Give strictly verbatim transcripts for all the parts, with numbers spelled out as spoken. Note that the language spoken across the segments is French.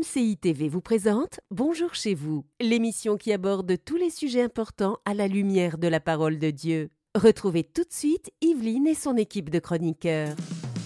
C I T V vous présente Bonjour chez vous, l'émission qui aborde tous les sujets importants à la lumière de la parole de Dieu. Retrouvez tout de suite Yveline et son équipe de chroniqueurs.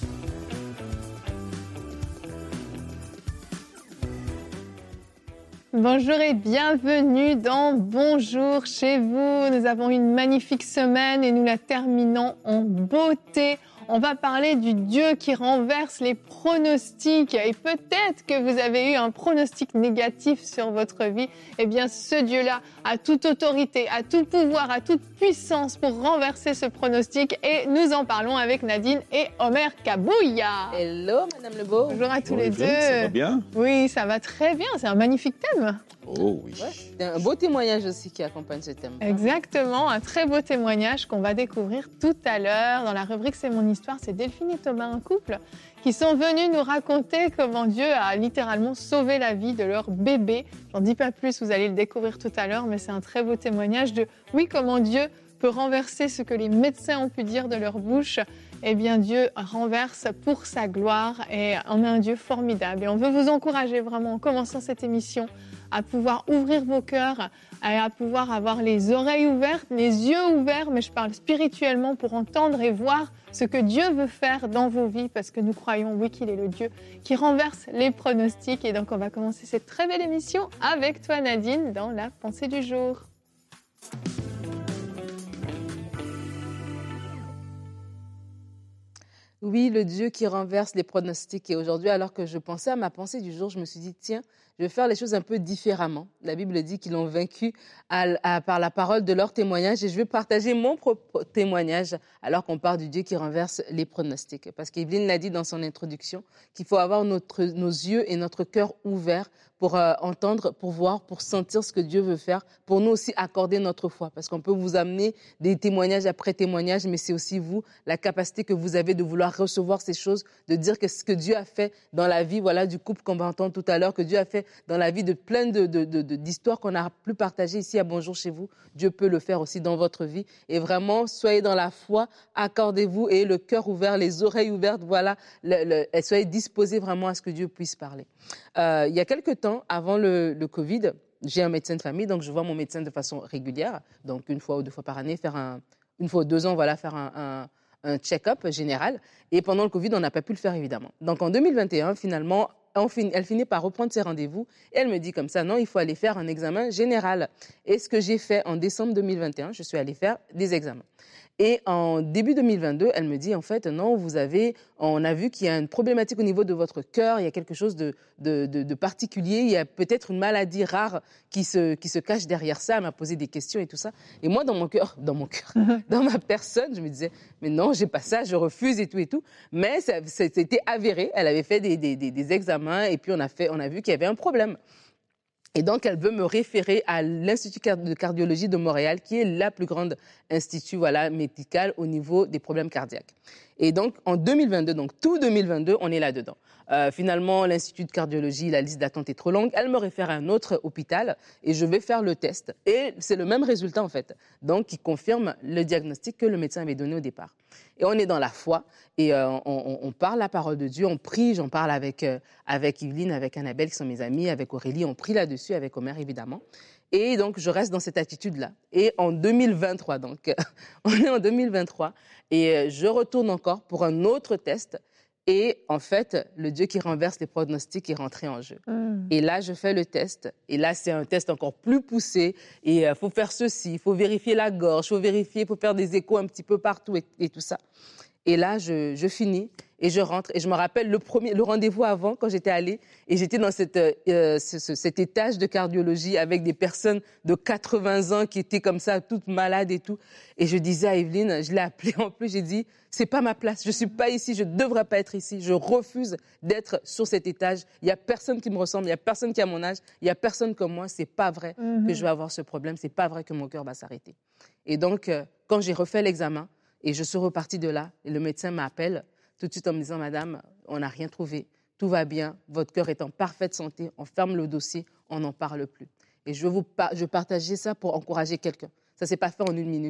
Bonjour et bienvenue dans Bonjour chez vous. Nous avons une magnifique semaine et nous la terminons en beauté. On va parler du Dieu qui renverse les pronostics. Et peut-être que vous avez eu un pronostic négatif sur votre vie. Eh bien, ce Dieu-là a toute autorité, a tout pouvoir, a toute puissance pour renverser ce pronostic. Et nous en parlons avec Nadine et Omer Kabouya. Hello, Madame Lebeau. Bonjour à tous Bonjour les Yveline, deux. Ça va bien? Oui, ça va très bien. C'est un magnifique thème. Oh oui. Ouais, c'est un beau témoignage aussi qui accompagne ce thème. Exactement, un très beau témoignage qu'on va découvrir tout à l'heure. Dans la rubrique C'est mon histoire, c'est Delphine et Thomas, un couple, qui sont venus nous raconter comment Dieu a littéralement sauvé la vie de leur bébé. J'en dis pas plus, vous allez le découvrir tout à l'heure, mais c'est un très beau témoignage de, oui, comment Dieu peut renverser ce que les médecins ont pu dire de leur bouche. Eh bien, Dieu renverse pour sa gloire et on a un Dieu formidable. Et on veut vous encourager vraiment en commençant cette émission à pouvoir ouvrir vos cœurs, à pouvoir avoir les oreilles ouvertes, les yeux ouverts, mais je parle spirituellement pour entendre et voir ce que Dieu veut faire dans vos vies, parce que nous croyons, oui, qu'il est le Dieu qui renverse les pronostics. Et donc, on va commencer cette très belle émission avec toi, Nadine, dans la pensée du jour. Oui, le Dieu qui renverse les pronostics. Et aujourd'hui, alors que je pensais à ma pensée du jour, je me suis dit, tiens, je vais faire les choses un peu différemment. La Bible dit qu'ils l'ont vaincu à, à, par la parole de leur témoignage. Et je vais partager mon propre témoignage alors qu'on parle du Dieu qui renverse les pronostics. Parce qu'Yveline l'a dit dans son introduction, qu'il faut avoir notre, nos yeux et notre cœur ouverts pour euh, entendre, pour voir, pour sentir ce que Dieu veut faire, pour nous aussi accorder notre foi. Parce qu'on peut vous amener des témoignages après témoignages, mais c'est aussi vous, la capacité que vous avez de vouloir recevoir ces choses, de dire que ce que Dieu a fait dans la vie, voilà, du couple qu'on va entendre tout à l'heure, que Dieu a fait dans la vie de plein de, de, de, de, d'histoires qu'on n'a plus partagées ici à Bonjour chez vous. Dieu peut le faire aussi dans votre vie. Et vraiment, soyez dans la foi, accordez-vous et le cœur ouvert, les oreilles ouvertes, voilà, le, le, et soyez disposés vraiment à ce que Dieu puisse parler. Euh, il y a quelques temps, avant le, le Covid, j'ai un médecin de famille, donc je vois mon médecin de façon régulière, donc une fois ou deux fois par année, faire un, une fois ou deux ans, voilà, faire un, un un check-up général. Et pendant le Covid, on n'a pas pu le faire, évidemment. Donc, en deux mille vingt et un, finalement, on finit, elle finit par reprendre ses rendez-vous. Et elle me dit comme ça, non, il faut aller faire un examen général. Et ce que j'ai fait en décembre deux mille vingt et un, je suis allée faire des examens. Et en début deux mille vingt-deux, elle me dit, en fait, non, vous avez, on a vu qu'il y a une problématique au niveau de votre cœur, il y a quelque chose de, de, de, de particulier, il y a peut-être une maladie rare qui se, qui se cache derrière ça. Elle m'a posé des questions et tout ça. Et moi, dans mon cœur, dans mon cœur, dans ma personne, je me disais, mais non, j'ai pas ça, je refuse et tout et tout. Mais ça, c'était avéré. Elle avait fait des, des, des, des examens et puis on a fait, on a vu qu'il y avait un problème. Et donc, elle veut me référer à l'Institut de cardiologie de Montréal, qui est la plus grande institut, voilà, médical au niveau des problèmes cardiaques. Et donc, en deux mille vingt-deux, donc tout deux mille vingt-deux, on est là-dedans. Euh, finalement, l'Institut de cardiologie, la liste d'attente est trop longue. Elle me réfère à un autre hôpital et je vais faire le test. Et c'est le même résultat, en fait. Donc, qui confirme le diagnostic que le médecin avait donné au départ. Et on est dans la foi et euh, on, on parle la parole de Dieu, on prie, j'en parle avec, euh, avec Yveline, avec Annabelle qui sont mes amies, avec Aurélie, on prie là-dessus, avec Omer évidemment. Et donc je reste dans cette attitude-là. Et en deux mille vingt-trois, donc on est en deux mille vingt-trois et euh, je retourne encore pour un autre test. Et en fait, le Dieu qui renverse les pronostics est rentré en jeu. Mmh. Et là, je fais le test. Et là, c'est un test encore plus poussé. Et il euh, faut faire ceci, il faut vérifier la gorge, il faut vérifier, il faut faire des échos un petit peu partout et, et tout ça. Et là, je, je finis et je rentre. Et je me rappelle le, premier, le rendez-vous avant, quand j'étais allée. Et j'étais dans cette, euh, ce, ce, cet étage de cardiologie avec des personnes de quatre-vingts ans qui étaient comme ça, toutes malades et tout. Et je disais à Yveline, je l'ai appelée en plus, j'ai dit, c'est pas ma place, je suis pas ici, je devrais pas être ici. Je refuse d'être sur cet étage. Il y a personne qui me ressemble, il y a personne qui a mon âge, il y a personne comme moi. C'est pas vrai mm-hmm. que je vais avoir ce problème, c'est pas vrai que mon cœur va s'arrêter. Et donc, euh, quand j'ai refait l'examen, et je suis repartie de là, et le médecin m'appelle tout de suite en me disant, madame, on n'a rien trouvé, tout va bien, votre cœur est en parfaite santé, on ferme le dossier, on n'en parle plus. Et je veux vous par- je partager ça pour encourager quelqu'un. Ça ne s'est pas fait en une minute.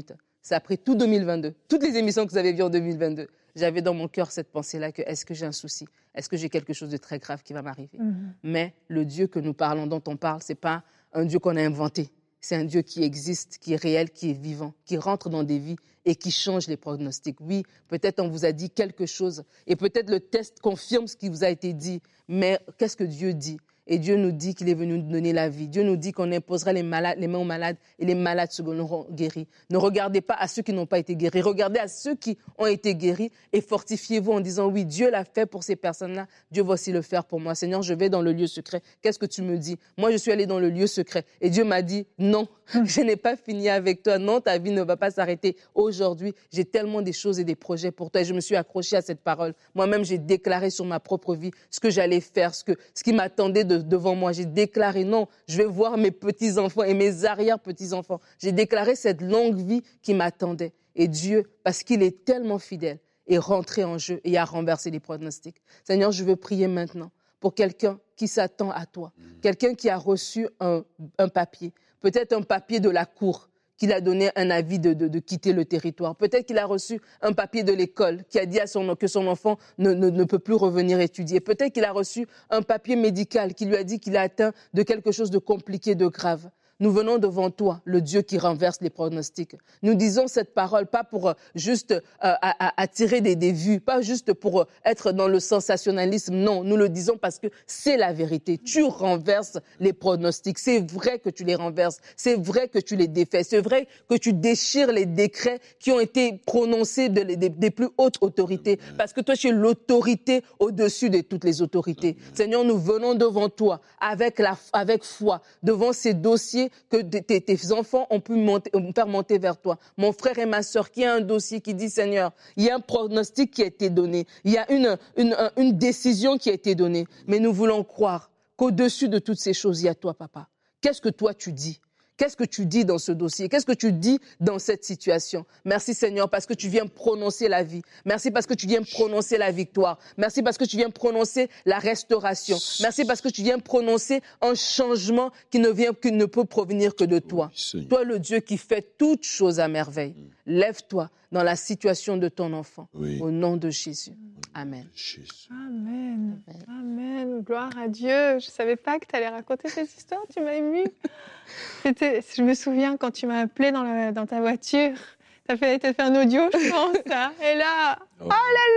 Ça a pris tout deux mille vingt-deux. Toutes les émissions que vous avez vues en deux mille vingt-deux. J'avais dans mon cœur cette pensée-là que est-ce que j'ai un souci? Est-ce que j'ai quelque chose de très grave qui va m'arriver? Mm-hmm. Mais le Dieu que nous parlons, dont on parle, ce n'est pas un Dieu qu'on a inventé. C'est un Dieu qui existe, qui est réel, qui est vivant, qui rentre dans des vies et qui change les pronostics. Oui, peut-être on vous a dit quelque chose et peut-être le test confirme ce qui vous a été dit. Mais qu'est-ce que Dieu dit? Et Dieu nous dit qu'il est venu nous donner la vie. Dieu nous dit qu'on imposerait les, malades, les mains aux malades et les malades seront guéris. Ne regardez pas à ceux qui n'ont pas été guéris. Regardez à ceux qui ont été guéris et fortifiez-vous en disant oui, Dieu l'a fait pour ces personnes-là. Dieu va aussi le faire pour moi. Seigneur, je vais dans le lieu secret. Qu'est-ce que tu me dis? Moi, je suis allée dans le lieu secret et Dieu m'a dit non, je n'ai pas fini avec toi. Non, ta vie ne va pas s'arrêter. Aujourd'hui, j'ai tellement des choses et des projets pour toi et je me suis accrochée à cette parole. Moi-même, j'ai déclaré sur ma propre vie ce que j'allais faire, ce, que, ce qui m'attendait de devant moi. J'ai déclaré non, je vais voir mes petits-enfants et mes arrière-petits-enfants. J'ai déclaré cette longue vie qui m'attendait. Et Dieu, parce qu'il est tellement fidèle, est rentré en jeu et a renversé les pronostics. Seigneur, je veux prier maintenant pour quelqu'un qui s'attend à toi, quelqu'un qui a reçu un, un papier, peut-être un papier de la cour, qu'il a donné un avis de, de, de quitter le territoire. Peut-être qu'il a reçu un papier de l'école qui a dit à son, que son enfant ne, ne, ne peut plus revenir étudier. Peut-être qu'il a reçu un papier médical qui lui a dit qu'il a atteint de quelque chose de compliqué, de grave. Nous venons devant toi, le Dieu qui renverse les pronostics. Nous disons cette parole pas pour juste euh, attirer des, des vues, pas juste pour être dans le sensationnalisme. Non, nous le disons parce que c'est la vérité. Tu renverses les pronostics. C'est vrai que tu les renverses. C'est vrai que tu les défais. C'est vrai que tu déchires les décrets qui ont été prononcés de, de, des plus hautes autorités. Parce que toi, tu es l'autorité au-dessus de toutes les autorités. Seigneur, nous venons devant toi avec, la, avec foi, devant ces dossiers que tes, tes enfants ont pu monter, faire monter vers toi. Mon frère et ma sœur, qui a un dossier qui dit, Seigneur, il y a un pronostic qui a été donné, il y a une, une, une décision qui a été donnée, mais nous voulons croire qu'au-dessus de toutes ces choses, il y a toi, papa. Qu'est-ce que toi tu dis ? Qu'est-ce que tu dis dans ce dossier? Qu'est-ce que tu dis dans cette situation? Merci Seigneur parce que tu viens prononcer la vie. Merci parce que tu viens prononcer la victoire. Merci parce que tu viens prononcer la restauration. Merci parce que tu viens prononcer un changement qui ne vient, qui ne peut provenir que de toi. Oui, toi le Dieu qui fait toutes choses à merveille. Mm. Lève-toi dans la situation de ton enfant. Oui. Au nom de Jésus. Amen. Jésus. Amen. Amen. Amen. Gloire à Dieu. Je ne savais pas que tu allais raconter cette histoire. Tu m'as émue. C'était, je me souviens quand tu m'as appelé dans, la, dans ta voiture. Tu as fait, fait un audio, je pense. Hein, et là, oh.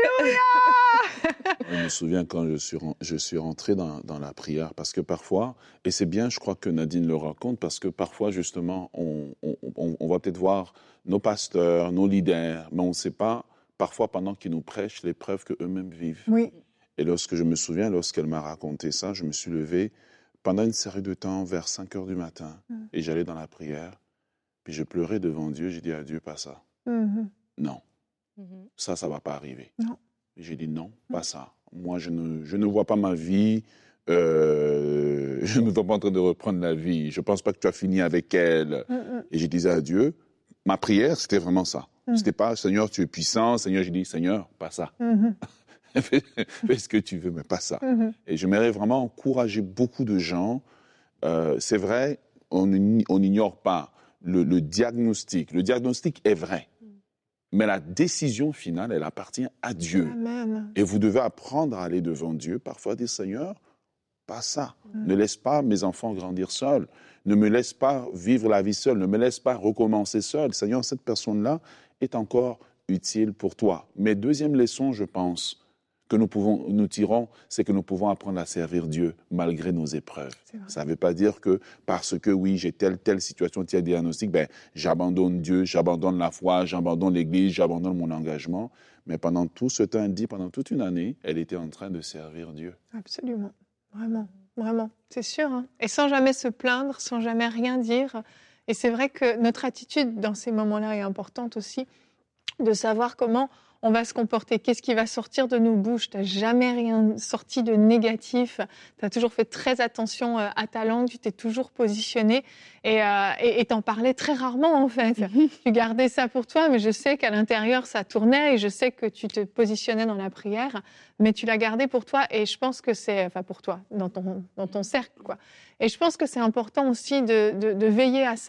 Alléluia. Je me souviens quand je suis, je suis rentré dans, dans la prière. Parce que parfois, et c'est bien, je crois que Nadine le raconte, parce que parfois, justement, on, on, on, on va peut-être voir nos pasteurs, nos leaders, mais on ne sait pas, parfois, pendant qu'ils nous prêchent, les preuves qu'eux-mêmes vivent. Oui. Et lorsque je me souviens, lorsqu'elle m'a raconté ça, je me suis levé pendant une série de temps, vers cinq heures du matin, mm. et j'allais dans la prière, puis je pleurais devant Dieu, j'ai dit à Dieu, pas ça. Mm-hmm. Non, mm-hmm. ça, ça ne va pas arriver. Non. Et j'ai dit non, mm. pas ça. Moi, je ne, je ne vois pas ma vie, euh, je ne me vois pas en train de reprendre la vie, je ne pense pas que tu as fini avec elle. Mm-hmm. Et je disais à Dieu, ma prière, c'était vraiment ça. Mm. C'était pas, Seigneur, tu es puissant, Seigneur, j'ai dit, Seigneur, pas ça. Mm-hmm. fais, fais ce que tu veux, mais pas ça. Mm-hmm. Et j'aimerais vraiment encourager beaucoup de gens. Euh, c'est vrai, on n'ignore pas le, le diagnostic. Le diagnostic est vrai. Mm. Mais la décision finale, elle appartient à Dieu. Amen. Et vous devez apprendre à aller devant Dieu. Parfois, dire, Seigneur, pas ça. Mm. Ne laisse pas mes enfants grandir seuls. Ne me laisse pas vivre la vie seule. Ne me laisse pas recommencer seul. Seigneur, cette personne-là est encore utile pour toi. Mais deuxième leçon, je pense, que nous, pouvons, nous tirons, c'est que nous pouvons apprendre à servir Dieu malgré nos épreuves. Ça ne veut pas dire que parce que, oui, j'ai telle, telle situation, tel diagnostic, ben, j'abandonne Dieu, j'abandonne la foi, j'abandonne l'Église, j'abandonne mon engagement. Mais pendant tout ce temps, elle dit, pendant toute une année, elle était en train de servir Dieu. Absolument, vraiment, vraiment, c'est sûr. Hein. Et sans jamais se plaindre, sans jamais rien dire. Et c'est vrai que notre attitude dans ces moments-là est importante aussi, de savoir comment on va se comporter, qu'est-ce qui va sortir de nos bouches. Tu n'as jamais rien sorti de négatif, tu as toujours fait très attention à ta langue, tu t'es toujours positionné et euh, et t'en parlais très rarement en fait. Tu gardais ça pour toi, mais je sais qu'à l'intérieur ça tournait et je sais que tu te positionnais dans la prière, mais tu l'as gardé pour toi et je pense que c'est, enfin pour toi, dans ton, dans ton cercle quoi. Et je pense que c'est important aussi de, de, de veiller à ça,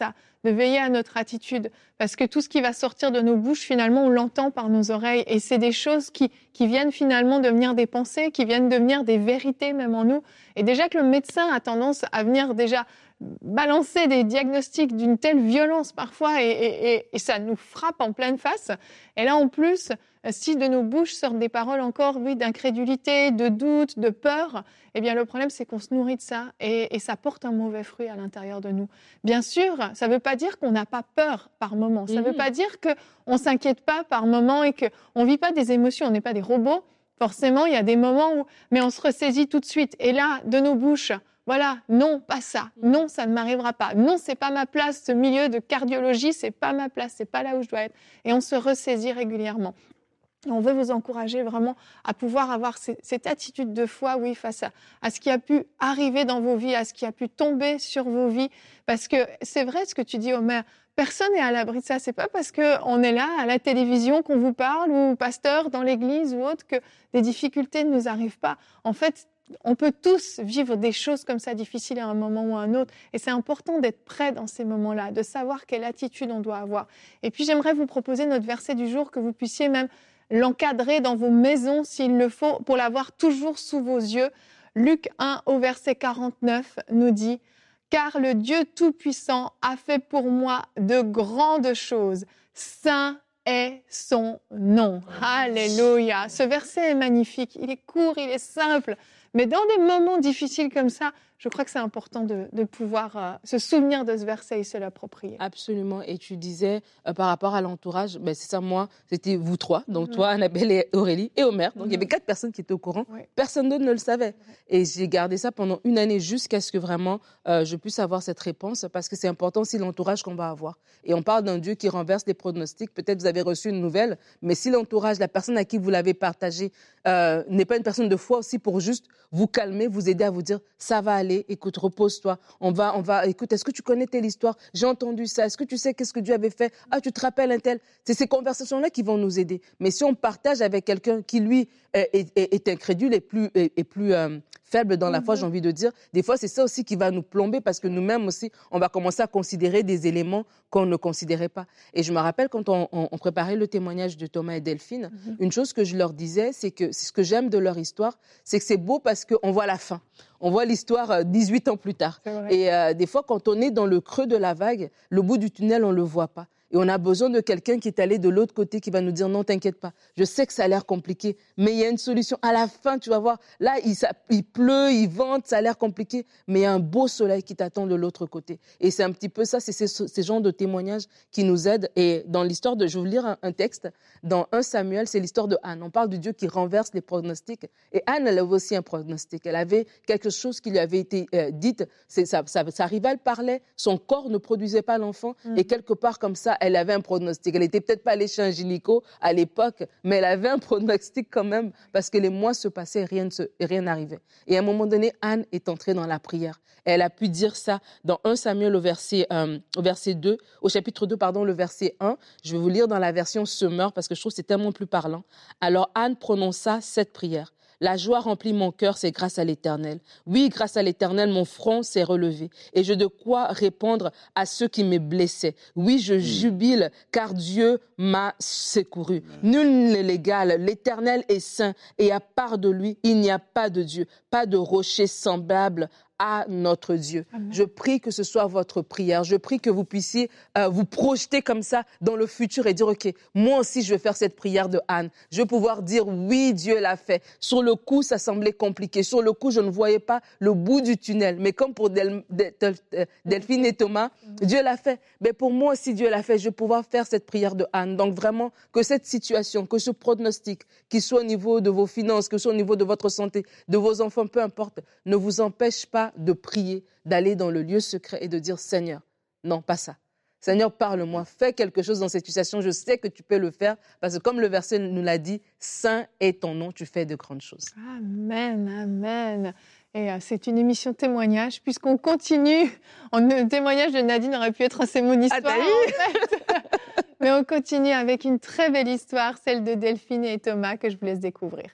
de veiller à notre attitude, parce que tout ce qui va sortir de nos bouches, finalement, on l'entend par nos oreilles, et c'est des choses qui, qui viennent finalement devenir des pensées, qui viennent devenir des vérités même en nous. Et déjà que le médecin a tendance à venir déjà balancer des diagnostics d'une telle violence parfois, et, et, et, et ça nous frappe en pleine face. Et là, en plus, si de nos bouches sortent des paroles encore, oui, d'incrédulité, de doute, de peur, eh bien, le problème, c'est qu'on se nourrit de ça et, et ça porte un mauvais fruit à l'intérieur de nous. Bien sûr, ça ne veut pas dire qu'on n'a pas peur par moment. Ça ne mmh. veut pas dire qu'on ne s'inquiète pas par moment et qu'on ne vit pas des émotions. On n'est pas des robots. Forcément, il y a des moments où... Mais on se ressaisit tout de suite. Et là, de nos bouches... Voilà, non, pas ça. Non, ça ne m'arrivera pas. Non, c'est pas ma place. Ce milieu de cardiologie, c'est pas ma place. C'est pas là où je dois être. Et on se ressaisit régulièrement. Et on veut vous encourager vraiment à pouvoir avoir c- cette attitude de foi, oui, face à, à ce qui a pu arriver dans vos vies, à ce qui a pu tomber sur vos vies. Parce que c'est vrai ce que tu dis, Omer. Personne n'est à l'abri de ça. C'est pas parce qu'on est là à la télévision qu'on vous parle ou pasteur dans l'église ou autre que des difficultés ne nous arrivent pas. En fait, on peut tous vivre des choses comme ça difficiles à un moment ou à un autre. Et c'est important d'être prêt dans ces moments-là, de savoir quelle attitude on doit avoir. Et puis, j'aimerais vous proposer notre verset du jour, que vous puissiez même l'encadrer dans vos maisons s'il le faut, pour l'avoir toujours sous vos yeux. Luc un au verset quarante-neuf nous dit « Car le Dieu Tout-Puissant a fait pour moi de grandes choses. Saint est son nom. » Alléluia. Ce verset est magnifique. Il est court, il est simple. Mais dans des moments difficiles comme ça, je crois que c'est important de, de pouvoir euh, se souvenir de ce verset et se l'approprier. Absolument. Et tu disais, euh, par rapport à l'entourage, ben c'est ça, moi, c'était vous trois. Donc, mm-hmm. toi, Annabelle et Aurélie et Omer. Donc, mm-hmm. il y avait quatre personnes qui étaient au courant. Oui. Personne d'autre ne le savait. Et j'ai gardé ça pendant une année jusqu'à ce que vraiment euh, je puisse avoir cette réponse, parce que c'est important aussi l'entourage qu'on va avoir. Et on parle d'un Dieu qui renverse les pronostics. Peut-être vous avez reçu une nouvelle, mais si l'entourage, la personne à qui vous l'avez partagé, euh, n'est pas une personne de foi aussi, pour juste vous calmer, vous aider à vous dire, ça va aller, écoute, repose-toi, on va, on va, écoute, est-ce que tu connais telle histoire? J'ai entendu ça, est-ce que tu sais qu'est-ce que Dieu avait fait? Ah, tu te rappelles un tel? C'est ces conversations-là qui vont nous aider. Mais si on partage avec quelqu'un qui, lui, est, est, est incrédule et plus, est, est plus euh, faible dans la foi, j'ai envie de dire, des fois, c'est ça aussi qui va nous plomber, parce que nous-mêmes aussi, on va commencer à considérer des éléments qu'on ne considérait pas. Et je me rappelle, quand on, on, on préparait le témoignage de Thomas et Delphine, mm-hmm. une chose que je leur disais, c'est que c'est ce que j'aime de leur histoire, c'est que c'est beau parce qu'on voit la fin. On voit l'histoire dix-huit ans plus tard. Et euh, des fois, quand on est dans le creux de la vague, le bout du tunnel, on ne le voit pas. Et on a besoin de quelqu'un qui est allé de l'autre côté, qui va nous dire « Non, t'inquiète pas, je sais que ça a l'air compliqué, mais il y a une solution. À la fin, tu vas voir, là, il, ça, il pleut, il vente, ça a l'air compliqué, mais il y a un beau soleil qui t'attend de l'autre côté. » Et c'est un petit peu ça, c'est ces, ces genres de témoignages qui nous aident. Et dans l'histoire de... Je vais vous lire un, un texte. Dans un Samuel, c'est l'histoire de Anne. On parle du Dieu qui renverse les pronostics. Et Anne, elle avait aussi un pronostic. Elle avait quelque chose qui lui avait été euh, dite. C'est, sa, sa, sa rivale parlait, son corps ne produisait pas l'enfant. Mmh. Et quelque part comme ça, elle avait un pronostic. Elle n'était peut-être pas allée chez un gynéco à l'époque, mais elle avait un pronostic quand même, parce que les mois se passaient et rien, rien n'arrivait. Et à un moment donné, Anne est entrée dans la prière. Et elle a pu dire ça dans un Samuel au verset, euh, au verset deux, au chapitre deux, pardon, le verset un. Je vais vous lire dans la version Semeur, parce que je trouve que c'est tellement plus parlant. Alors Anne prononça cette prière. La joie remplit mon cœur, c'est grâce à l'Éternel. Oui, grâce à l'Éternel, mon front s'est relevé. Et j'ai de quoi répondre à ceux qui me blessaient. Oui, je jubile, car Dieu m'a secouru. Nul n'est l'égal, l'Éternel est saint, et à part de lui, il n'y a pas de Dieu, pas de rocher semblable à notre Dieu. Amen. Je prie que ce soit votre prière. Je prie que vous puissiez euh, vous projeter comme ça dans le futur et dire, OK, moi aussi, je vais faire cette prière de Anne. Je vais pouvoir dire, oui, Dieu l'a fait. Sur le coup, ça semblait compliqué. Sur le coup, je ne voyais pas le bout du tunnel. Mais comme pour Del, Del, Del, Delphine et Thomas, mm-hmm. Dieu l'a fait. Mais pour moi aussi, Dieu l'a fait. Je vais pouvoir faire cette prière de Anne. Donc vraiment, que cette situation, que ce pronostic, qu'il soit au niveau de vos finances, que ce soit au niveau de votre santé, de vos enfants, peu importe, ne vous empêche pas de prier, d'aller dans le lieu secret et de dire, Seigneur, non, pas ça. Seigneur, parle-moi, fais quelque chose dans cette situation, je sais que tu peux le faire, parce que comme le verset nous l'a dit, saint est ton nom, tu fais de grandes choses. Amen, amen. Et euh, c'est une émission témoignage, puisqu'on continue, on, le témoignage de Nadine aurait pu être un C'est mon histoire, ah, en fait. Mais on continue avec une très belle histoire, celle de Delphine et Thomas, que je vous laisse découvrir.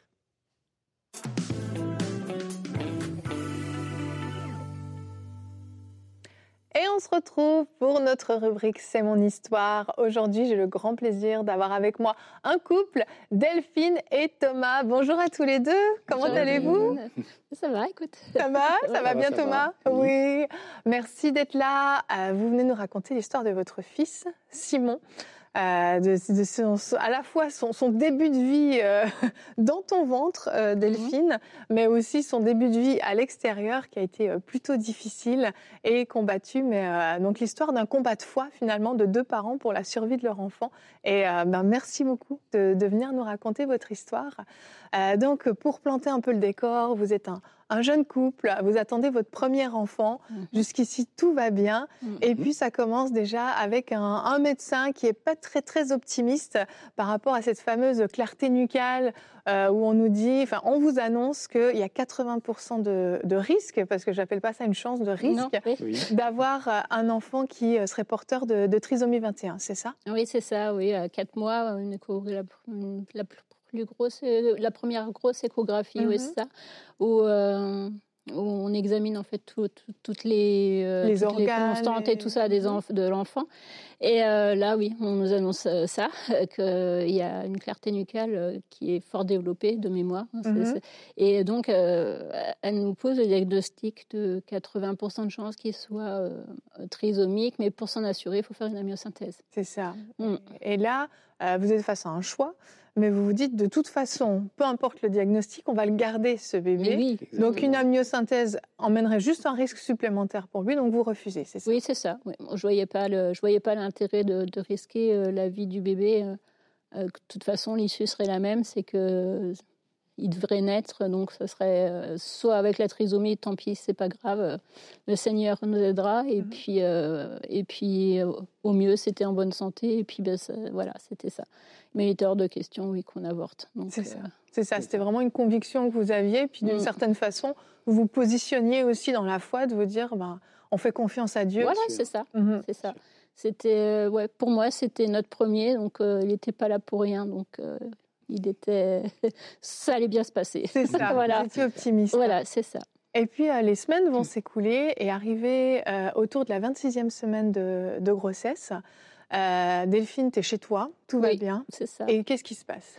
Et on se retrouve pour notre rubrique C'est mon histoire. Aujourd'hui, j'ai le grand plaisir d'avoir avec moi un couple, Delphine et Thomas. Bonjour à tous les deux, comment Bonjour, allez-vous? Ça va, écoute. Ça va? Ça Ouais, va bien ça va. Thomas? Oui. Merci d'être là. Euh, Vous venez nous raconter l'histoire de votre fils, Simon. Euh, de, de son, à la fois son, son début de vie euh, dans ton ventre, euh, Delphine, mm-hmm. mais aussi son début de vie à l'extérieur qui a été euh, plutôt difficile et combattu. Mais euh, donc l'histoire d'un combat de foi finalement de deux parents pour la survie de leur enfant. Et euh, ben, merci beaucoup de, de venir nous raconter votre histoire. Euh, donc pour planter un peu le décor, vous êtes un Un jeune couple, vous attendez votre premier enfant. Mm-hmm. Jusqu'ici, tout va bien. Mm-hmm. Et puis, ça commence déjà avec un, un médecin qui n'est pas très, très optimiste par rapport à cette fameuse clarté nucale euh, où on nous dit, enfin, on vous annonce qu'il y a quatre-vingts pour cent de, de risque, parce que je n'appelle pas ça une chance, de risque, non, oui. d'avoir un enfant qui serait porteur de, de trisomie vingt et un, c'est ça? Oui, c'est ça, oui. À quatre mois, on échographie la, la plus grosse, la première grosse échographie, mm-hmm. oui, c'est ça, où, euh, où on examine en fait tout, tout, toutes les, euh, les, toutes organes, les constantes et tout ça des enf- de l'enfant. Et euh, là, oui, on nous annonce euh, ça, euh, qu'il y a une clarté nucale euh, qui est fort développée de mémoire. Hein, c'est, mm-hmm. c'est... Et donc, euh, elle nous pose le diagnostic de quatre-vingts pour cent de chances qu'il soit euh, trisomique, mais pour s'en assurer, il faut faire une amniosynthèse. C'est ça. Mm. Et là, euh, vous êtes face à un choix. Mais vous vous dites, de toute façon, peu importe le diagnostic, on va le garder, ce bébé. Oui, donc, une amniosynthèse emmènerait juste un risque supplémentaire pour lui, donc vous refusez, c'est ça? Oui, c'est ça. Oui. Je ne voyais pas, le, je voyais pas l'intérêt de, de risquer euh, la vie du bébé. Euh, de toute façon, l'issue serait la même, c'est que... Il devrait naître, donc ce serait euh, soit avec la trisomie, tant pis, c'est pas grave, euh, le Seigneur nous aidera, et mm-hmm. puis, euh, et puis euh, au mieux, c'était en bonne santé, et puis ben, ça, voilà, c'était ça. Mais il était hors de question, oui, qu'on avorte. Donc, c'est ça, euh, c'est ça. C'était vraiment une conviction que vous aviez, puis d'une mm. certaine façon, vous vous positionniez aussi dans la foi, de vous dire, ben, on fait confiance à Dieu. Voilà, c'est ça, mm-hmm. c'est ça. C'était, euh, ouais, pour moi, c'était notre premier, donc euh, il n'était pas là pour rien, donc... Euh, Il était, ça allait bien se passer. C'est ça. Voilà. Vous étiez optimiste. Voilà, c'est ça. Et puis euh, les semaines vont s'écouler et arriver euh, autour de la vingt-sixième semaine de, de grossesse. Euh, Delphine, t'es chez toi, tout oui, va bien. C'est ça. Et qu'est-ce qui se passe?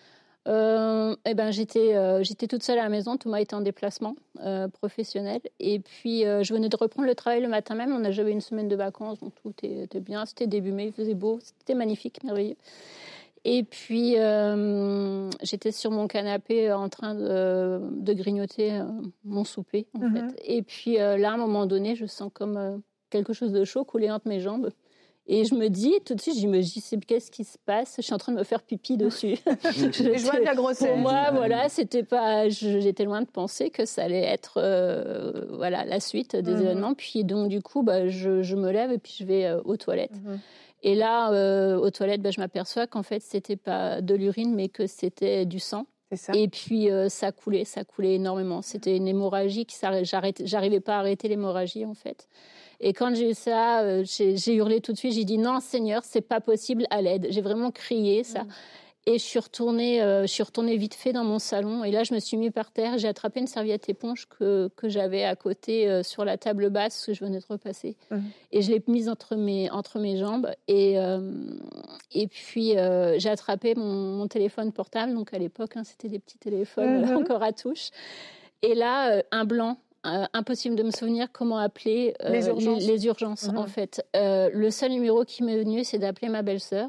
Euh, eh ben, j'étais, euh, j'étais toute seule à la maison. Thomas était en déplacement euh, professionnel. Et puis, euh, je venais de reprendre le travail le matin même. On a j'avais une semaine de vacances, donc tout était bien. C'était début mai, il faisait beau. C'était magnifique, merveilleux. Et puis, euh, j'étais sur mon canapé en train de, de grignoter euh, mon souper, en mm-hmm. fait. Et puis, euh, là, à un moment donné, je sens comme euh, quelque chose de chaud couler entre mes jambes. Et je me dis, tout de suite, je me dis, qu'est-ce qui se passe? Je suis en train de me faire pipi dessus. Les joies de la grossesse. Pour moi, voilà, c'était pas... J'étais loin de penser que ça allait être euh, voilà, la suite des mm-hmm. événements. Puis donc, du coup, bah, je, je me lève et puis je vais euh, aux toilettes. Mm-hmm. Et là, euh, aux toilettes, ben, je m'aperçois qu'en fait, c'était pas de l'urine, mais que c'était du sang. C'est ça. Et puis, euh, ça coulait, ça coulait énormément. C'était une hémorragie qui j'arrivais pas à arrêter l'hémorragie, en fait. Et quand j'ai eu ça, euh, j'ai, j'ai hurlé tout de suite. J'ai dit non, Seigneur, c'est pas possible, à l'aide. J'ai vraiment crié ça. Mmh. Et je suis retournée, euh, je suis retournée vite fait dans mon salon. Et là, je me suis mise par terre. J'ai attrapé une serviette éponge que, que j'avais à côté euh, sur la table basse que je venais de repasser. Mmh. Et je l'ai mise entre mes, entre mes jambes. Et, euh, et puis, euh, j'ai attrapé mon, mon téléphone portable. Donc, à l'époque, hein, c'était des petits téléphones mmh. encore à touche. Et là, euh, un blanc. Euh, impossible de me souvenir comment appeler euh, les urgences, les, les urgences mmh. en fait. Euh, le seul numéro qui m'est venu, c'est d'appeler ma belle-sœur.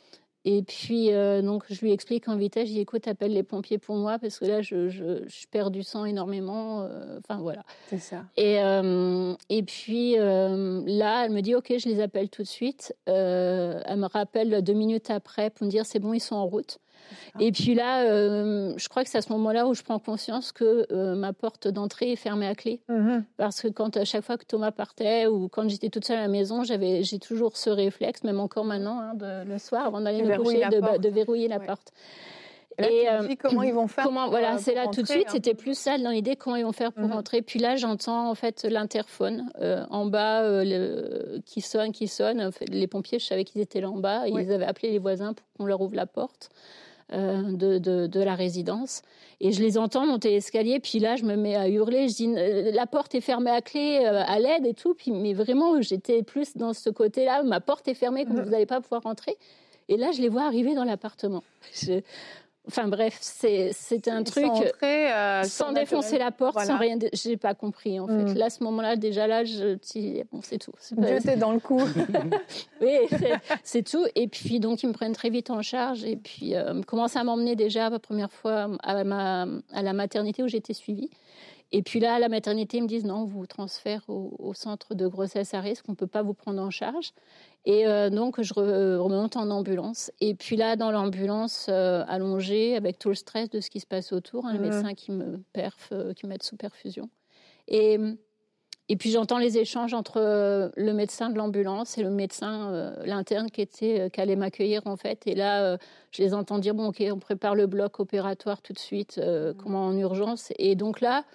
Et puis, euh, donc, je lui explique en vitesse, je dis, écoute, appelle les pompiers pour moi, parce que là, je, je, je perds du sang énormément. Euh, enfin, voilà. C'est ça. Et, euh, et puis, euh, là, elle me dit, OK, je les appelle tout de suite. Euh, elle me rappelle deux minutes après pour me dire, c'est bon, ils sont en route. Et puis là, euh, je crois que c'est à ce moment-là où je prends conscience que euh, ma porte d'entrée est fermée à clé. Mm-hmm. Parce que quand, à chaque fois que Thomas partait ou quand j'étais toute seule à la maison, j'avais, j'ai toujours ce réflexe, même encore maintenant, hein, de, le soir, avant d'aller me coucher, de, de verrouiller la ouais. porte. Et là, et, tu te dis comment ils vont faire comment, pour, voilà, pour c'est là rentrer, tout de suite, hein. C'était plus ça dans l'idée, comment ils vont faire pour mm-hmm. rentrer. Puis là, j'entends en fait l'interphone euh, en bas euh, le, qui sonne, qui sonne. En fait, les pompiers, je savais qu'ils étaient là en bas. Et oui. Ils avaient appelé les voisins pour qu'on leur ouvre la porte. euh, de, de, de la résidence. Et je les entends monter l'escalier, puis là, je me mets à hurler. Je dis, la porte est fermée à clé, euh, à l'aide et tout. Puis, mais vraiment, j'étais plus dans ce côté-là, ma porte est fermée, comme vous n'allez pas pouvoir rentrer. Et là, je les vois arriver dans l'appartement. Je... Enfin bref, c'est, c'est un Ils truc sont entrés, euh, sans défoncer la porte, voilà. sans rien. Dé... J'ai pas compris en fait. Mm. Là, à ce moment-là, déjà là, je dis bon, c'est tout. C'est pas... Dieu t'es dans le coup. Oui, c'est, c'est tout. Et puis donc ils me prennent très vite en charge et puis euh, commencent à m'emmener déjà la première fois à ma à la maternité où j'étais suivie. Et puis là, à la maternité, ils me disent non, on vous transfère au, au centre de grossesse à risque, on peut pas vous prendre en charge. Et euh, donc, je remonte en ambulance. Et puis là, dans l'ambulance, euh, allongée, avec tout le stress de ce qui se passe autour, hein, mmh. le médecin qui me perf, euh, qui me met sous perfusion. Et, et puis, j'entends les échanges entre euh, le médecin de l'ambulance et le médecin, euh, l'interne qui, était, euh, qui allait m'accueillir, en fait. Et là, euh, je les entends dire, bon, OK, on prépare le bloc opératoire tout de suite, euh, mmh. comment en urgence. Et donc là,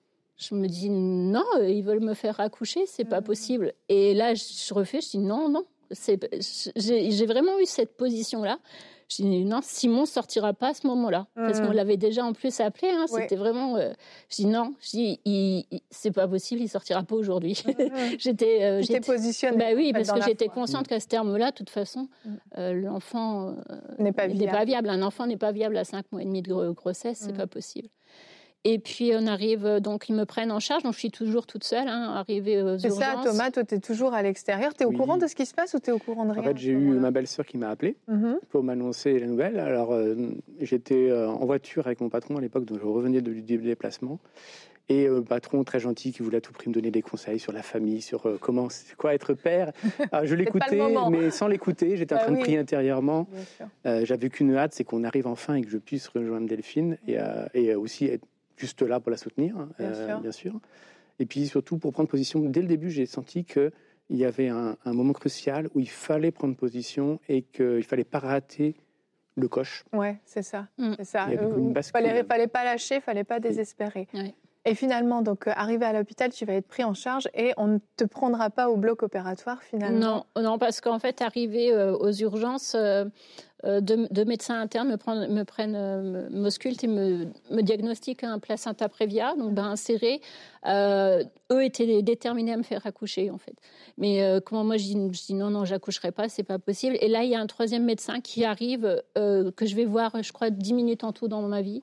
je me dis, non, ils veulent me faire accoucher, c'est mmh. pas possible. Et là, je refais, je dis, non, non. C'est, j'ai, j'ai vraiment eu cette position-là. Je dis non, Simon sortira pas à ce moment-là, mmh. parce qu'on l'avait déjà en plus appelé. Hein, c'était oui. vraiment. Euh, je dis non, je dis il, il, c'est pas possible, il sortira pas aujourd'hui. Mmh. j'étais. Euh, j'étais positionnée. Bah oui, parce que j'étais foi. consciente mmh. qu'à ce terme-là, de toute façon, mmh. euh, l'enfant euh, n'est pas viable. n'est pas viable. Un enfant n'est pas viable à cinq mois et demi de grossesse, c'est mmh. pas possible. Et puis, on arrive, donc ils me prennent en charge, donc je suis toujours toute seule, hein, arrivée aux c'est urgences. C'est ça, Thomas, toi, tu es toujours à l'extérieur. Tu es au oui. courant de ce qui se passe ou tu es au courant de rien? En fait, j'ai eu ma belle-sœur qui m'a appelé mm-hmm. pour m'annoncer la nouvelle. Alors, euh, j'étais euh, en voiture avec mon patron à l'époque, donc je revenais de, du déplacement. Et le euh, patron très gentil qui voulait à tout prix me donner des conseils sur la famille, sur euh, comment, c'est quoi être père. Alors, je l'écoutais, mais sans l'écouter, j'étais en train bah, de oui. prier intérieurement. Euh, j'avais qu'une hâte, c'est qu'on arrive enfin et que je puisse rejoindre Delphine et, euh, et aussi être juste là pour la soutenir, bien, euh, sûr. bien sûr. Et puis surtout pour prendre position. Dès le début, j'ai senti qu'il y avait un, un moment crucial où il fallait prendre position et qu'il ne fallait pas rater le coche. Ouais, c'est ça. Mm. C'est ça. Il ne fallait, fallait pas lâcher, il ne fallait pas désespérer. Oui. Et finalement, donc, euh, arrivé à l'hôpital, tu vas être pris en charge et on ne te prendra pas au bloc opératoire finalement. Non, non parce qu'en fait, arrivé euh, aux urgences, euh, euh, deux, deux médecins internes me prennent, me prennent, euh, m'auscultent et me, me diagnostiquent un placenta prévia, donc ben, inséré. Euh, eux étaient déterminés à me faire accoucher en fait. Mais euh, comment moi je dis, je dis non, non, j'accoucherai pas, c'est pas possible. Et là, il y a un troisième médecin qui arrive, euh, que je vais voir, je crois, dix minutes en tout dans ma vie.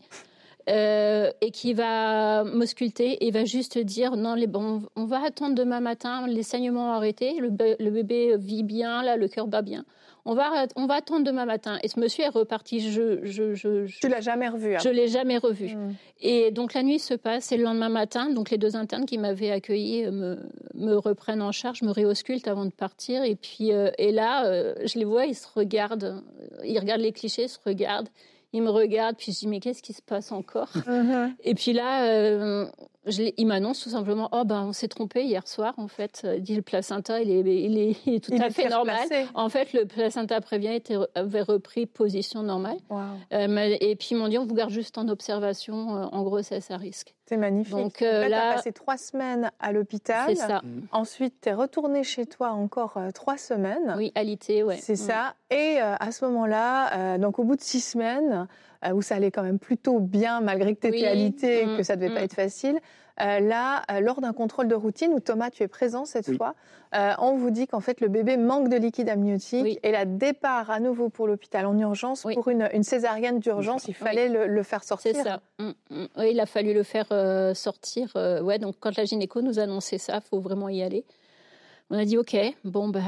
Euh, et qui va m'ausculter et va juste dire non, les, bon, on va attendre demain matin, les saignements ont arrêté, le, be- le bébé vit bien, là, le cœur bat bien. On va, on va attendre demain matin. Et ce monsieur est reparti. Je, je, je, je, tu l'as jamais revu hein. Je l'ai jamais revu. Mmh. Et donc la nuit se passe et le lendemain matin, donc les deux internes qui m'avaient accueilli me, me reprennent en charge, me réauscultent avant de partir. Et puis euh, et là, euh, je les vois, ils se regardent, ils regardent les clichés, ils se regardent. Il me regarde, puis je dis, mais qu'est-ce qui se passe encore? Mm-hmm. Et puis là, euh, je il m'annonce tout simplement, oh ben on s'est trompé hier soir, en fait. Il dit, le placenta, il est, il est, il est tout il à est fait normal. Placé. En fait, le placenta prévient était, avait repris position normale. Wow. Euh, et puis ils m'ont dit, on vous garde juste en observation, euh, en grossesse à risque. C'est magnifique. Donc euh, là, là, tu as passé trois semaines à l'hôpital. C'est ça. Mmh. Ensuite, tu es retournée chez toi encore euh, trois semaines. Oui, alité, ouais. C'est mmh. ça. Et euh, à ce moment-là, euh, donc au bout de six semaines, euh, où ça allait quand même plutôt bien, malgré que tu étais oui. alité, mmh. que ça devait mmh. pas être facile, euh, là, euh, lors d'un contrôle de routine, où Thomas, tu es présent cette oui. fois, euh, on vous dit qu'en fait, le bébé manque de liquide amniotique. Oui. Et là, départ à nouveau pour l'hôpital en urgence, oui. pour une, une césarienne d'urgence. Il fallait oui. le, le faire sortir. C'est ça. Mmh. Oui, il a fallu le faire euh, sortir. Euh, ouais, donc quand la gynéco nous annonçait ça, il faut vraiment y aller. On a dit OK, bon bah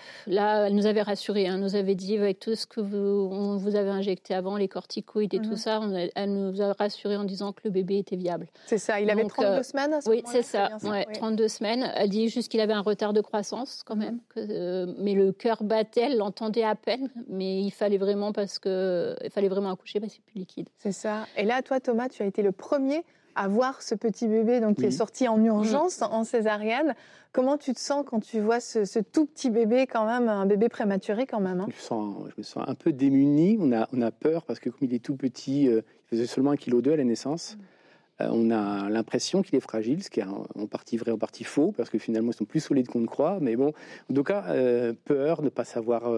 là elle nous avait rassurés, hein, nous avait dit avec tout ce que vous, on vous avez injecté avant, les corticoïdes et mm-hmm. tout ça, on a, elle nous a rassurés en disant que le bébé était viable. C'est ça, il avait Donc, trente-deux euh, semaines à ce oui, moment-là. Oui, c'est ça, ouais, oui. trente-deux semaines. Elle dit juste qu'il avait un retard de croissance quand même, que, euh, mais le cœur battait, elle l'entendait à peine, mais il fallait vraiment parce que il fallait vraiment accoucher parce que c'est plus liquide. C'est ça. Et là, toi, Thomas, tu as été le premier à voir ce petit bébé donc, oui. qui est sorti en urgence, mmh. en césarienne. Comment tu te sens quand tu vois ce, ce tout petit bébé, quand même, un bébé prématuré quand même hein? je, sens, je me sens un peu démuni. On a, on a peur parce que comme il est tout petit, euh, il faisait seulement un virgule deux kilos à la naissance. Mmh. Euh, on a l'impression qu'il est fragile, ce qui est en, en partie vrai, en partie faux, parce que finalement, ils sont plus solides qu'on ne croit. Mais bon, en tout cas, euh, peur de ne pas savoir... Euh,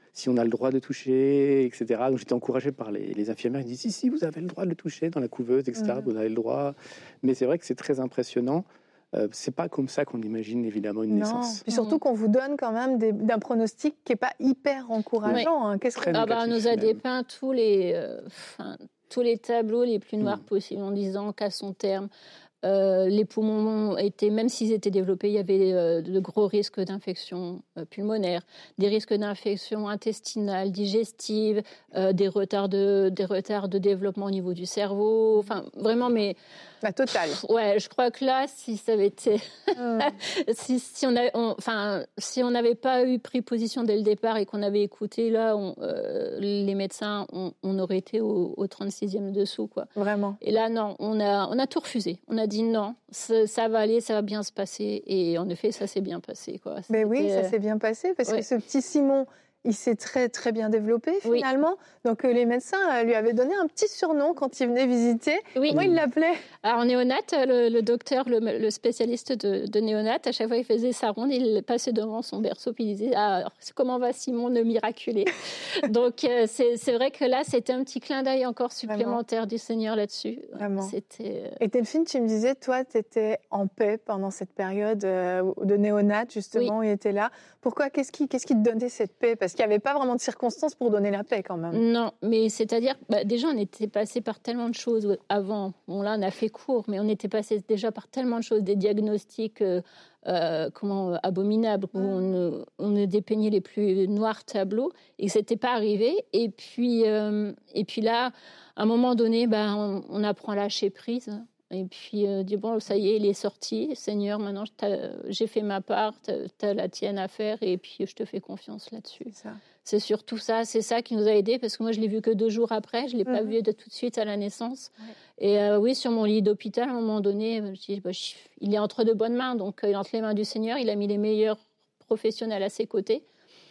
si on a le droit de toucher, et cetera. Donc j'étais encouragé par les, les infirmières. Ils disent si, si, vous avez le droit de le toucher dans la couveuse, et cetera. Mmh. Vous avez le droit. Mais c'est vrai que c'est très impressionnant. Euh, c'est pas comme ça qu'on imagine évidemment une non. naissance. Et surtout qu'on vous donne quand même des, d'un pronostic qui est pas hyper encourageant. Oui. Hein. Qu'est-ce que... ah bah, on nous a dépeint tous les, euh, tous les tableaux les plus noirs mmh. possibles en disant qu'à son terme. Euh, les poumons étaient, même s'ils étaient développés, il y avait euh, de gros risques d'infection euh, pulmonaire, des risques d'infection intestinale, digestive, euh, des retards de, des retards de développement au niveau du cerveau. Enfin, vraiment, mais la totale. Pff, ouais, je crois que là, si ça avait été, mmh. si, si on avait, on, enfin, si on n'avait pas eu pris position dès le départ et qu'on avait écouté là, on, euh, les médecins, on, on aurait été au, au trente-sixième dessous, quoi. Vraiment. Et là, non, on a, on a tout refusé. On a dit non, ça, ça va aller, ça va bien se passer. Et en effet, ça s'est bien passé, quoi. Mais oui, ça s'est bien passé parce ouais. que ce petit Simon, il s'est très, très bien développé, finalement. Oui. Donc, euh, les médecins euh, lui avaient donné un petit surnom quand il venait visiter. Oui. Comment il l'appelait ? Alors, néonate, le, le docteur, le, le spécialiste de, de néonate, à chaque fois, il faisait sa ronde, il passait devant son berceau, puis il disait « Ah, comment va Simon, le miraculé ?» Donc, euh, c'est, c'est vrai que là, c'était un petit clin d'œil encore supplémentaire Vraiment. Du Seigneur là-dessus. Vraiment. C'était, euh... Et Delphine, tu me disais, toi, tu étais en paix pendant cette période euh, de néonate, justement, oui. où il était là. Pourquoi ? Qu'est-ce qui, qu'est-ce qui te donnait cette paix ? Parce qu'il n'y avait pas vraiment de circonstances pour donner la paix, quand même. Non, mais c'est-à-dire, bah, déjà, on était passé par tellement de choses avant. Bon, là, on a fait court, mais on était passé déjà par tellement de choses, des diagnostics euh, euh, comment, abominables, où on, on ne dépeignait les plus noirs tableaux, et que ce n'était pas arrivé. Et puis, euh, et puis là, à un moment donné, bah, on, on apprend à lâcher prise. Et puis, euh, dit, bon, ça y est, il est sorti. Seigneur, maintenant, j'ai fait ma part, tu as la tienne à faire, et puis je te fais confiance là-dessus. C'est ça. C'est surtout ça, c'est ça qui nous a aidés, parce que moi, je l'ai vu que deux jours après, je ne l'ai mmh. pas vu de tout de suite à la naissance. Ouais. Et euh, oui, sur mon lit d'hôpital, à un moment donné, je dis, bah, je, il est entre de bonnes mains, donc il est entre les mains du Seigneur, il a mis les meilleurs professionnels à ses côtés.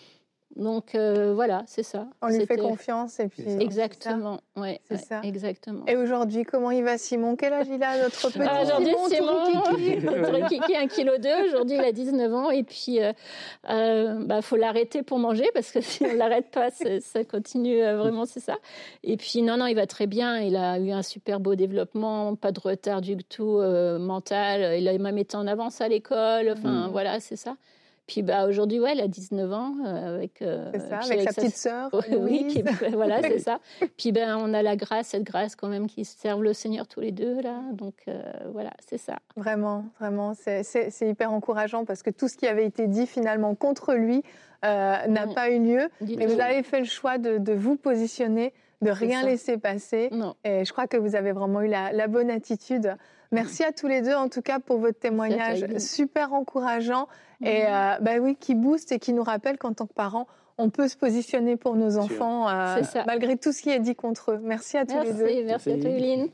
Donc euh, voilà, c'est ça. On lui C'était... fait confiance et puis exactement, c'est ouais, c'est ouais, ça. exactement. Et aujourd'hui, comment il va Simon ? Quel âge il a, notre petit ah, aujourd'hui, Simon, Simon, notre kiki, un kilo deux. Aujourd'hui, il a dix-neuf ans et puis euh, euh, bah faut l'arrêter pour manger parce que si on l'arrête pas, ça continue euh, vraiment, c'est ça. Et puis non, non, il va très bien. Il a eu un super beau développement, pas de retard du tout euh, mental. Il a même été en avance à l'école. Enfin mmh. voilà, c'est ça. Puis bah, aujourd'hui, ouais, elle a dix-neuf ans. Euh, avec, euh, c'est ça, avec, avec sa, sa petite sœur. Oui, qui, voilà, c'est ça. Puis ben, on a la grâce, cette grâce quand même qui servent le Seigneur tous les deux, là. Donc euh, voilà, c'est ça. Vraiment, vraiment, c'est, c'est, c'est hyper encourageant parce que tout ce qui avait été dit finalement contre lui euh, n'a mmh. pas eu lieu. Du Mais tout. Vous avez fait le choix de, de vous positionner, de rien laisser passer. Non. Et je crois que vous avez vraiment eu la, la bonne attitude. Merci à tous les deux, en tout cas, pour votre témoignage super encourageant et euh, bah oui, qui booste et qui nous rappelle qu'en tant que parents, on peut se positionner pour nos enfants euh, malgré tout ce qui est dit contre eux. Merci à tous merci, les deux. Merci à toi, Yuline.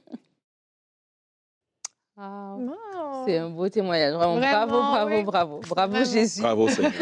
Wow. Wow. C'est un beau témoignage. Vraiment, Vraiment bravo, bravo, oui. bravo. Bravo, Vraiment. Jésus. Bravo, Seigneur.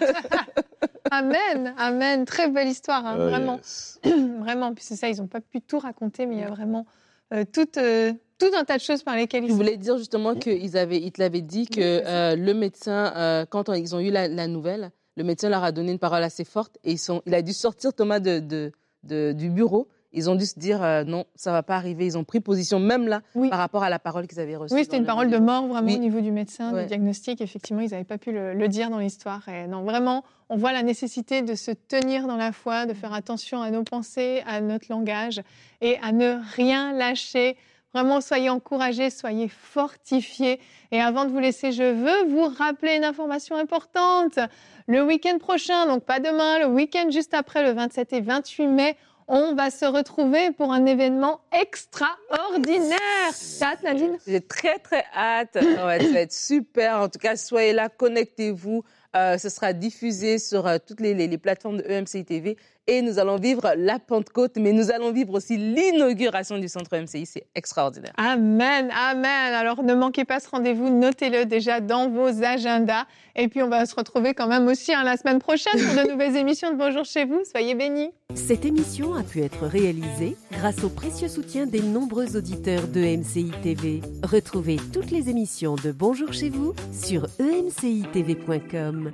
Amen, amen. Très belle histoire, hein, oh, vraiment. Yes. Vraiment, puis c'est ça, ils n'ont pas pu tout raconter, mais il y a vraiment euh, toute... Euh, tout un tas de choses par lesquelles ils... Je voulais dire justement qu'ils avaient, ils te l'avaient dit que euh, le médecin, euh, quand on, ils ont eu la, la nouvelle, le médecin leur a donné une parole assez forte et ils sont, il a dû sortir Thomas de, de, de, du bureau. Ils ont dû se dire euh, non, ça ne va pas arriver. Ils ont pris position même là oui. par rapport à la parole qu'ils avaient reçue. Oui, c'était une parole de mort vraiment oui. au niveau du médecin, ouais. du diagnostic. Effectivement, ils n'avaient pas pu le, le dire dans l'histoire. Et non, vraiment, on voit la nécessité de se tenir dans la foi, de faire attention à nos pensées, à notre langage et à ne rien lâcher. Vraiment, soyez encouragés, soyez fortifiés. Et avant de vous laisser, je veux vous rappeler une information importante. Le week-end prochain, donc pas demain, le week-end juste après, le vingt-sept et vingt-huit mai, on va se retrouver pour un événement extraordinaire. T'as hâte, Nadine ? J'ai très, très hâte. Ouais, ça va être super. En tout cas, soyez là, connectez-vous. Euh, ce sera diffusé sur euh, toutes les, les, les plateformes de E M C I T V et nous allons vivre la Pentecôte, mais nous allons vivre aussi l'inauguration du centre E M C I. C'est extraordinaire. Amen, amen. Alors ne manquez pas ce rendez-vous, notez-le déjà dans vos agendas. Et puis on va se retrouver quand même aussi hein, la semaine prochaine pour de nouvelles émissions de Bonjour chez vous. Soyez bénis. Cette émission a pu être réalisée grâce au précieux soutien des nombreux auditeurs de E M C I T V. Retrouvez toutes les émissions de Bonjour chez vous sur e m c i t v point com.